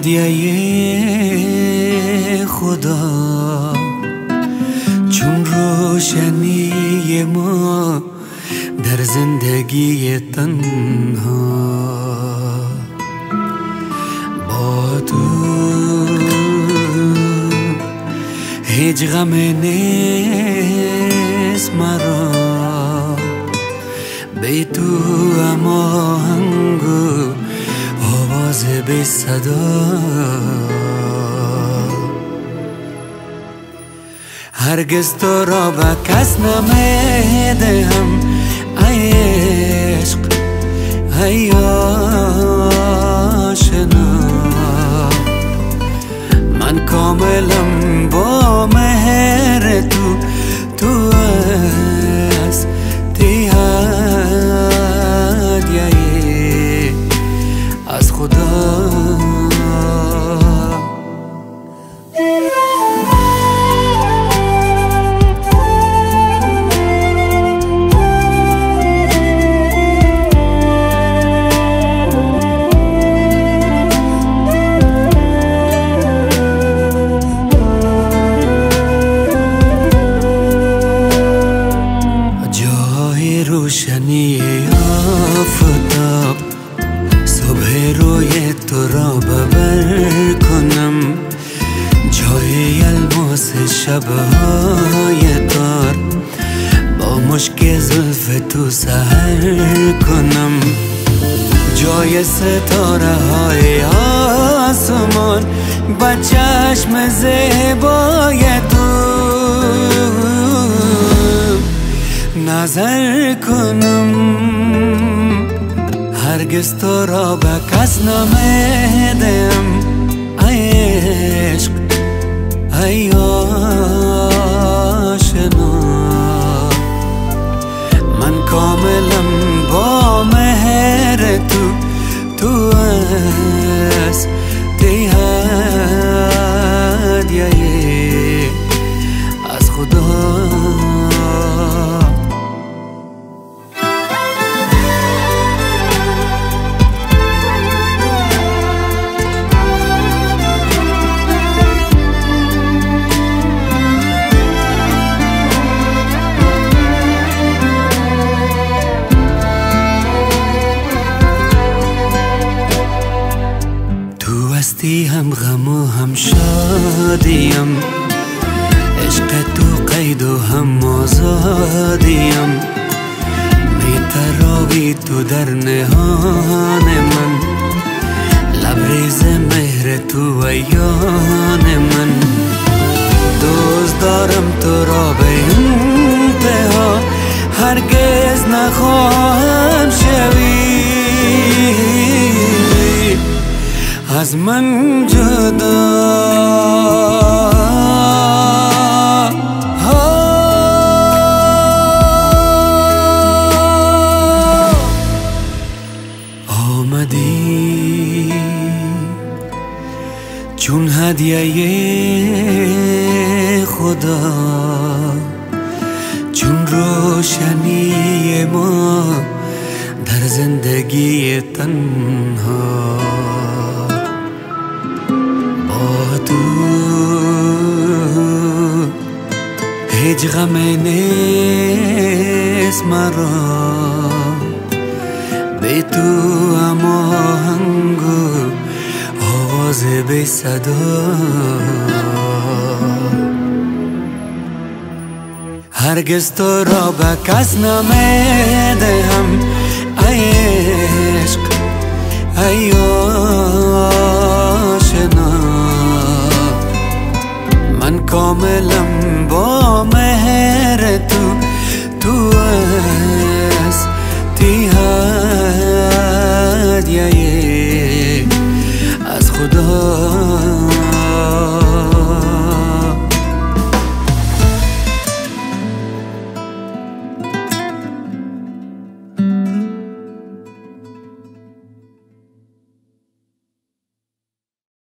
هدیه خدا، چون روشنی ما در زندگی تنها. با تو هیچ غم نیست مرا، بی تو اما هنگو آواز بی صدا. هرگز تو را به کس نمیدهم ای عشق، ای آشنا. من کاملم با مهر تو، تو هستی هدیه از خدا. روشنی آفتاب، صبح روی تو را ببر کنم، جای الماس شبهای تار، با مشک زلف تو سحر کنم، جای ستاره های آسمان، با چشم زیبای تو نظر کنم. هرگز تو را به کس نمیدم ای عشق، ای آشنا. من کاملم با مهر تو، تو هستی هدیه از خدا. هم غم و هم شادیم، عشق تو قید و هم آزادیم، می تراوی تو در نهان من، لبریز مهر تو ایان من. دوست دارم تو را به انتها، هرگز نخواهم شوی از من جدا. آمدی چون هدیه خدا، چون روشنی ما در زندگی تنها. تو هیچ غم نیست مرا، بی تو اما هنگو آواز بی صدا. هرگز تو را به کس نمیدهم ای عشق، ای آشنا. من کاملم با مهر تو، تو